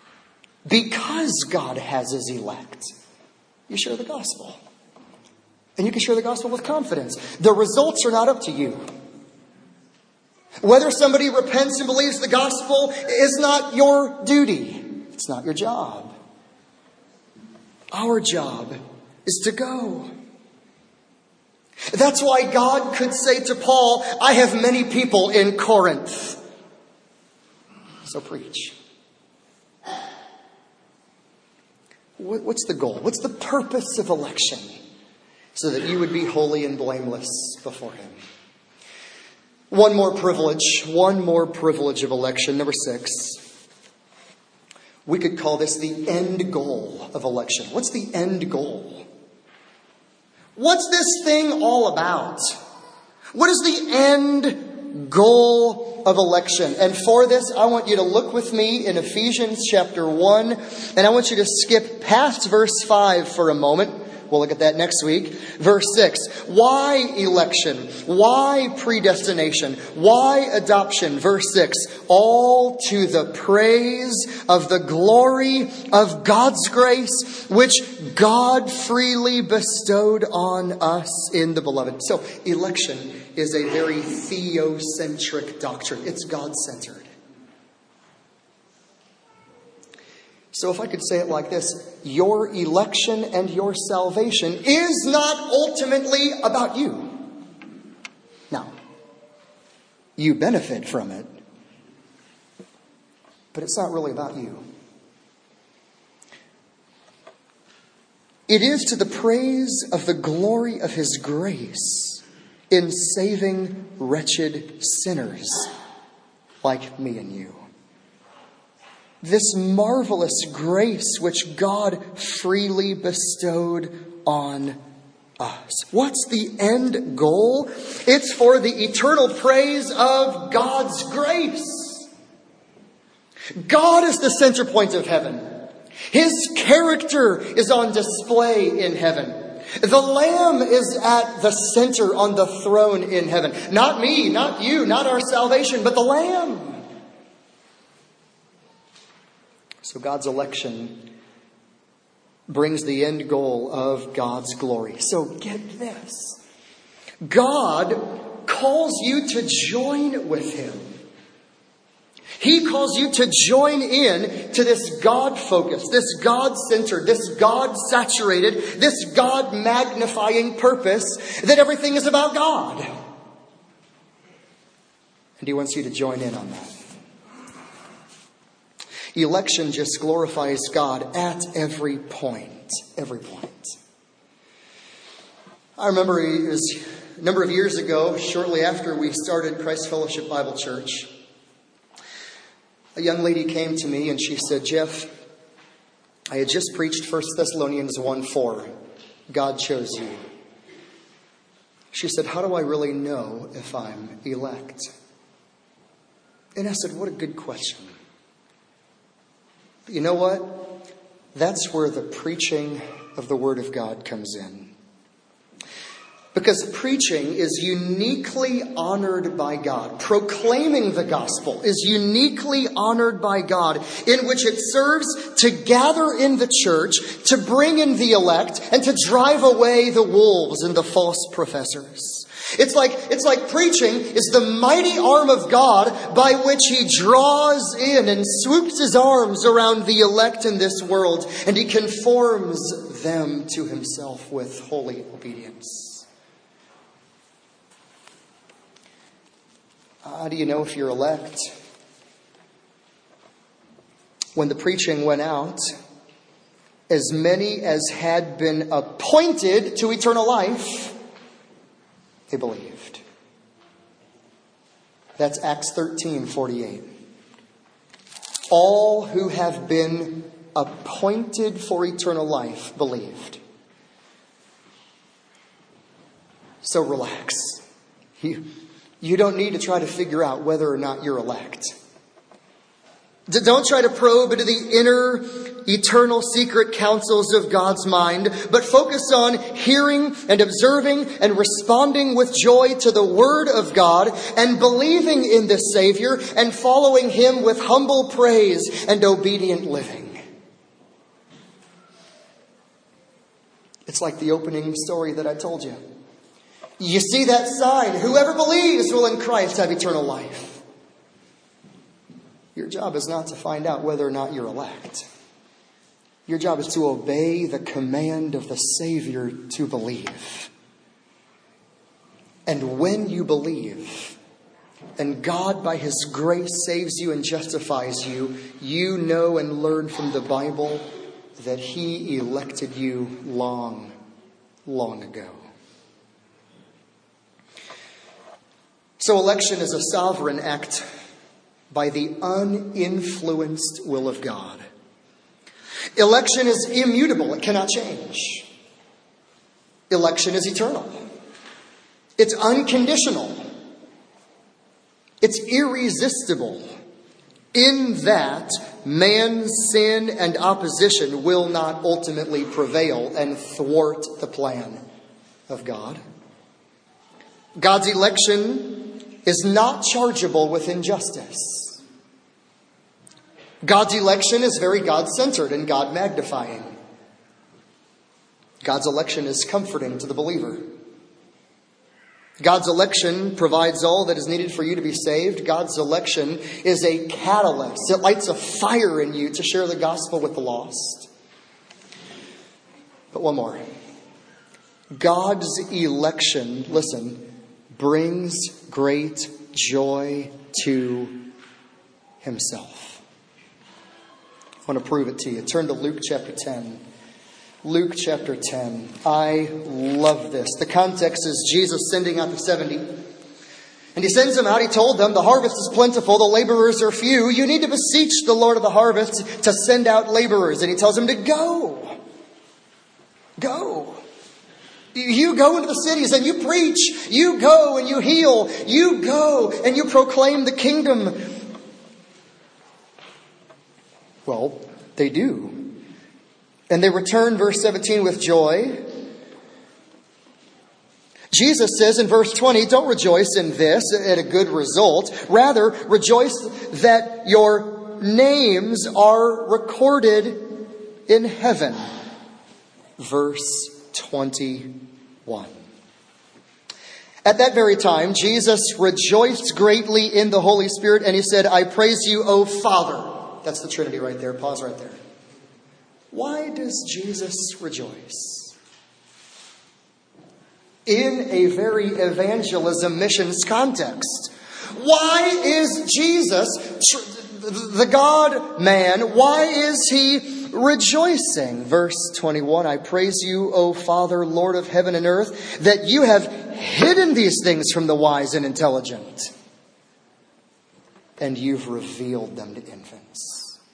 Speaker 1: Because God has his elect, you share the gospel. And you can share the gospel with confidence. The results are not up to you. Whether somebody repents and believes the gospel is not your duty. It's not your job. Our job is to go. That's why God could say to Paul, I have many people in Corinth. So preach. What's the goal? What's the purpose of election? So that you would be holy and blameless before Him. One more privilege, one more privilege of election, number six. We could call this the end goal of election. What's the end goal? What's this thing all about? What is the end goal of election? And for this, I want you to look with me in Ephesians chapter one, and I want you to skip past verse five for a moment. We'll look at that next week. Verse six. Why election? Why predestination? Why adoption? Verse six. All to the praise of the glory of God's grace, which God freely bestowed on us in the beloved. So election is a very theocentric doctrine. It's God-centered. So if I could say it like this, your election and your salvation is not ultimately about you. Now, you benefit from it, but it's not really about you. It is to the praise of the glory of His grace in saving wretched sinners like me and you. This marvelous grace which God freely bestowed on us. What's the end goal? It's for the eternal praise of God's grace. God is the center point of heaven. His character is on display in heaven. The Lamb is at the center on the throne in heaven. Not me, not you, not our salvation, but the Lamb. So God's election brings the end goal of God's glory. So get this. God calls you to join with Him. He calls you to join in to this God-focused, this God-centered, this God-saturated, this God-magnifying purpose that everything is about God. And He wants you to join in on that. Election just glorifies God at every point. Every point. I remember it was a number of years ago, shortly after we started Christ Fellowship Bible Church, a young lady came to me and she said, Jeff, I had just preached First Thessalonians one four. God chose you. She said, how do I really know if I'm elect? And I said, what a good question. But you know what? That's where the preaching of the Word of God comes in. Because preaching is uniquely honored by God. Proclaiming the gospel is uniquely honored by God, in which it serves to gather in the church, to bring in the elect, and to drive away the wolves and the false professors. It's like, it's like preaching is the mighty arm of God by which He draws in and swoops His arms around the elect in this world, and He conforms them to Himself with holy obedience. How do you know if you're elect? When the preaching went out, as many as had been appointed to eternal life, they believed. That's Acts thirteen forty-eight. All who have been appointed for eternal life believed. So relax. You, you don't need to try to figure out whether or not you're elect. Don't try to probe into the inner, eternal, secret counsels of God's mind, but focus on hearing and observing and responding with joy to the Word of God and believing in the Savior and following Him with humble praise and obedient living. It's like the opening story that I told you. You see that sign, whoever believes will in Christ have eternal life. Your job is not to find out whether or not you're elect. Your job is to obey the command of the Savior to believe. And when you believe, and God by His grace saves you and justifies you, you know and learn from the Bible that He elected you long, long ago. So election is a sovereign act by the uninfluenced will of God. Election is immutable. It cannot change. Election is eternal. It's unconditional. It's irresistible in that man's sin and opposition will not ultimately prevail and thwart the plan of God. God's election is not chargeable with injustice. God's election is very God-centered and God-magnifying. God's election is comforting to the believer. God's election provides all that is needed for you to be saved. God's election is a catalyst. It lights a fire in you to share the gospel with the lost. But one more. God's election, listen, brings great joy to Himself. I want to prove it to you. Turn to Luke chapter ten. Luke chapter ten. I love this. The context is Jesus sending out the seventy. And He sends them out. He told them, the harvest is plentiful, the laborers are few. You need to beseech the Lord of the harvest to send out laborers. And He tells them to go. Go. You go into the cities and you preach. You go and you heal. You go and you proclaim the kingdom. Well, they do. And they return, verse seventeen, with joy. Jesus says in verse twenty, don't rejoice in this at a good result. Rather, rejoice that your names are recorded in heaven. Verse twenty-one. At that very time, Jesus rejoiced greatly in the Holy Spirit, and He said, I praise you, O Father. That's the Trinity right there. Pause right there. Why does Jesus rejoice? In a very evangelism missions context. Why is Jesus, the God-man, why is He rejoicing? Verse twenty-one, I praise you, O Father, Lord of heaven and earth, that you have hidden these things from the wise and intelligent, and you've revealed them to infants.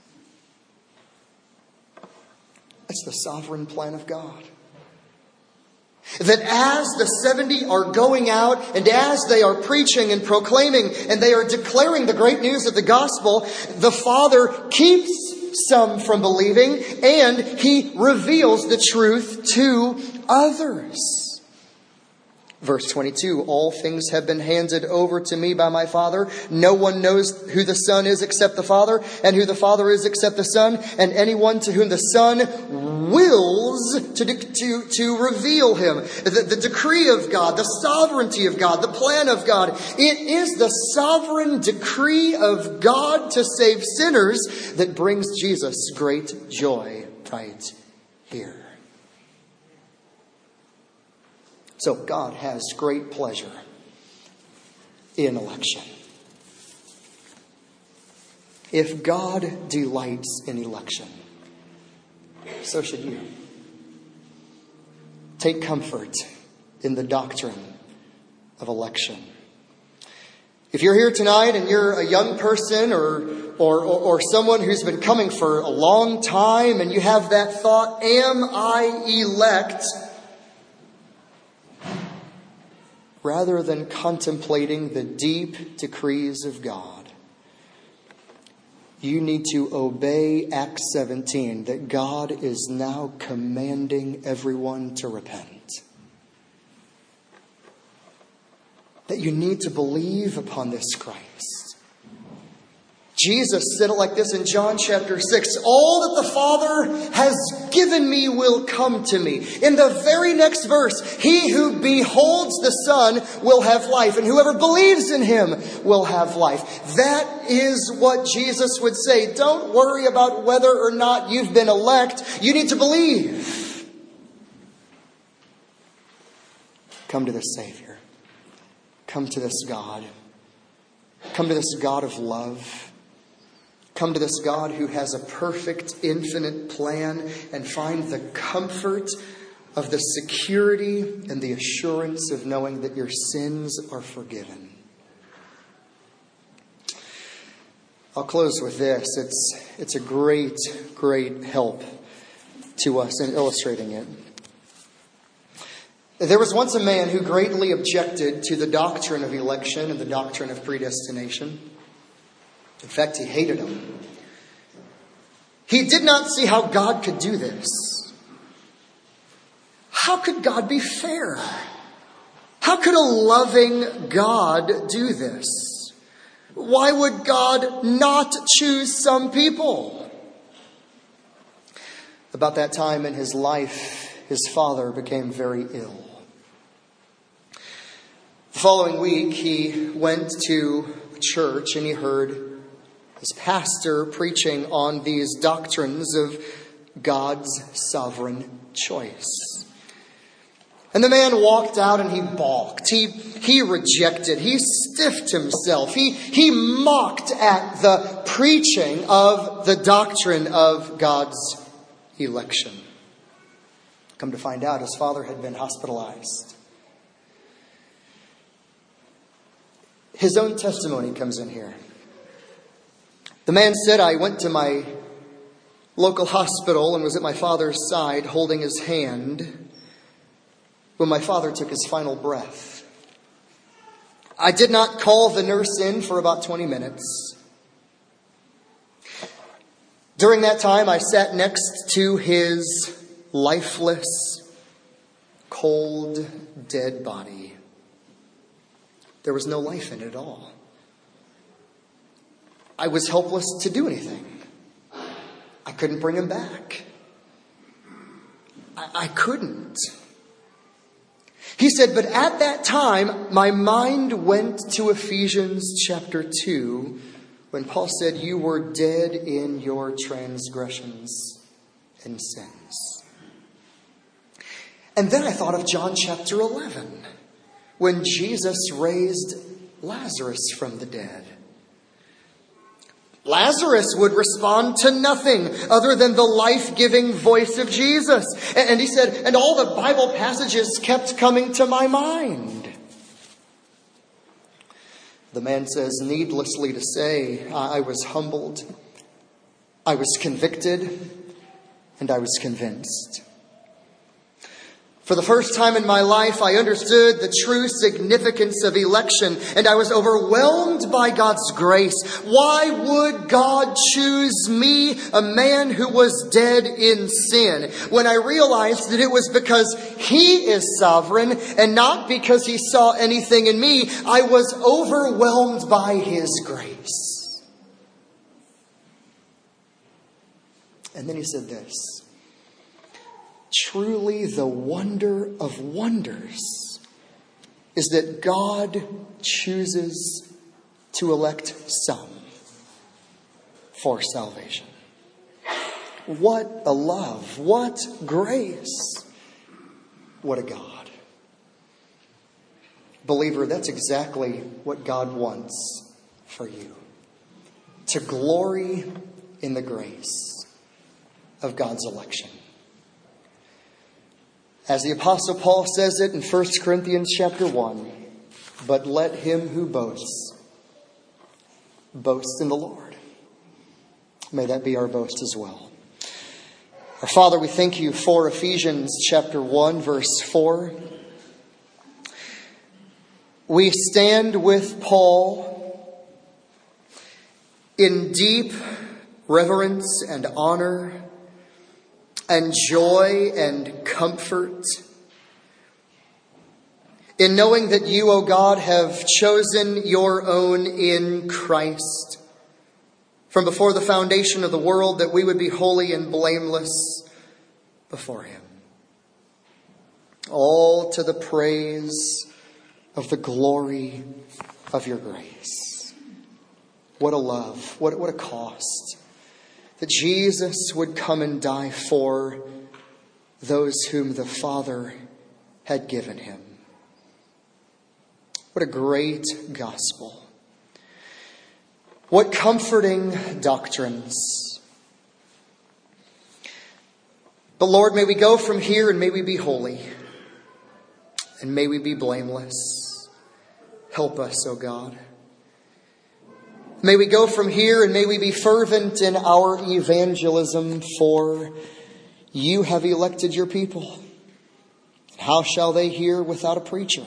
Speaker 1: That's the sovereign plan of God. That as the seventy are going out and as they are preaching and proclaiming and they are declaring the great news of the gospel, the Father keeps some from believing and He reveals the truth to others. Verse twenty-two, all things have been handed over to me by my Father. No one knows who the Son is except the Father, and who the Father is except the Son, and anyone to whom the Son wills to, to, to reveal Him. The, the decree of God, the sovereignty of God, the plan of God. It is the sovereign decree of God to save sinners that brings Jesus great joy right here. So God has great pleasure in election. If God delights in election, so should you. Take comfort in the doctrine of election. If you're here tonight and you're a young person or, or, or, or someone who's been coming for a long time and you have that thought, am I elect? Rather than contemplating the deep decrees of God, you need to obey Acts seventeen, that God is now commanding everyone to repent. That you need to believe upon this Christ. Jesus said it like this in John chapter six. All that the Father has given me will come to me. In the very next verse, he who beholds the Son will have life, and whoever believes in him will have life. That is what Jesus would say. Don't worry about whether or not you've been elect. You need to believe. Come to this Savior. Come to this God. Come to this God of love. Come to this God who has a perfect, infinite plan, and find the comfort of the security and the assurance of knowing that your sins are forgiven. I'll close with this. It's, it's a great, great help to us in illustrating it. There was once a man who greatly objected to the doctrine of election and the doctrine of predestination. In fact, he hated them. He did not see how God could do this. How could God be fair? How could a loving God do this? Why would God not choose some people? About that time in his life, his father became very ill. The following week, he went to church and he heard his pastor preaching on these doctrines of God's sovereign choice. And the man walked out and he balked. He, he rejected. He stiffed himself. He, he mocked at the preaching of the doctrine of God's election. Come to find out, his father had been hospitalized. His own testimony comes in here. The man said, I went to my local hospital and was at my father's side holding his hand when my father took his final breath. I did not call the nurse in for about twenty minutes. During that time, I sat next to his lifeless, cold, dead body. There was no life in it at all. I was helpless to do anything. I couldn't bring him back. I, I couldn't. He said, but at that time, my mind went to Ephesians chapter two, when Paul said, you were dead in your transgressions and sins. And then I thought of John chapter eleven, when Jesus raised Lazarus from the dead. Lazarus would respond to nothing other than the life-giving voice of Jesus. And he said, and all the Bible passages kept coming to my mind. The man says, needlessly to say, I was humbled, I was convicted, and I was convinced. For the first time in my life, I understood the true significance of election, and I was overwhelmed by God's grace. Why would God choose me, a man who was dead in sin, when I realized that it was because He is sovereign and not because He saw anything in me? I was overwhelmed by His grace. And then he said this. Truly, the wonder of wonders is that God chooses to elect some for salvation. What a love! What grace! What a God. Believer, that's exactly what God wants for you. To glory in the grace of God's election. As the Apostle Paul says it in First Corinthians chapter one, but let him who boasts, boast in the Lord. May that be our boast as well. Our Father, we thank you for Ephesians chapter one, verse four. We stand with Paul in deep reverence and honor and joy and comfort in knowing that you, O God, have chosen your own in Christ from before the foundation of the world, that we would be holy and blameless before him. All to the praise of the glory of your grace. What a love, what, what a cost, that Jesus would come and die for those whom the Father had given him. What a great gospel. What comforting doctrines. But Lord, may we go from here and may we be holy. And may we be blameless. Help us, O God. May we go from here and may we be fervent in our evangelism, for you have elected your people. How shall they hear without a preacher?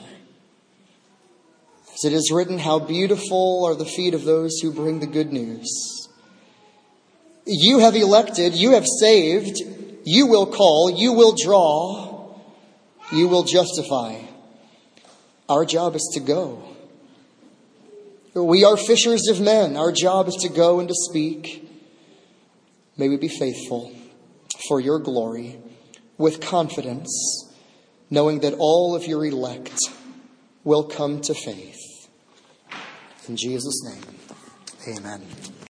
Speaker 1: As it is written, how beautiful are the feet of those who bring the good news. You have elected, you have saved, you will call, you will draw, you will justify. Our job is to go. We are fishers of men. Our job is to go and to speak. May we be faithful for your glory with confidence, knowing that all of your elect will come to faith. In Jesus' name, amen.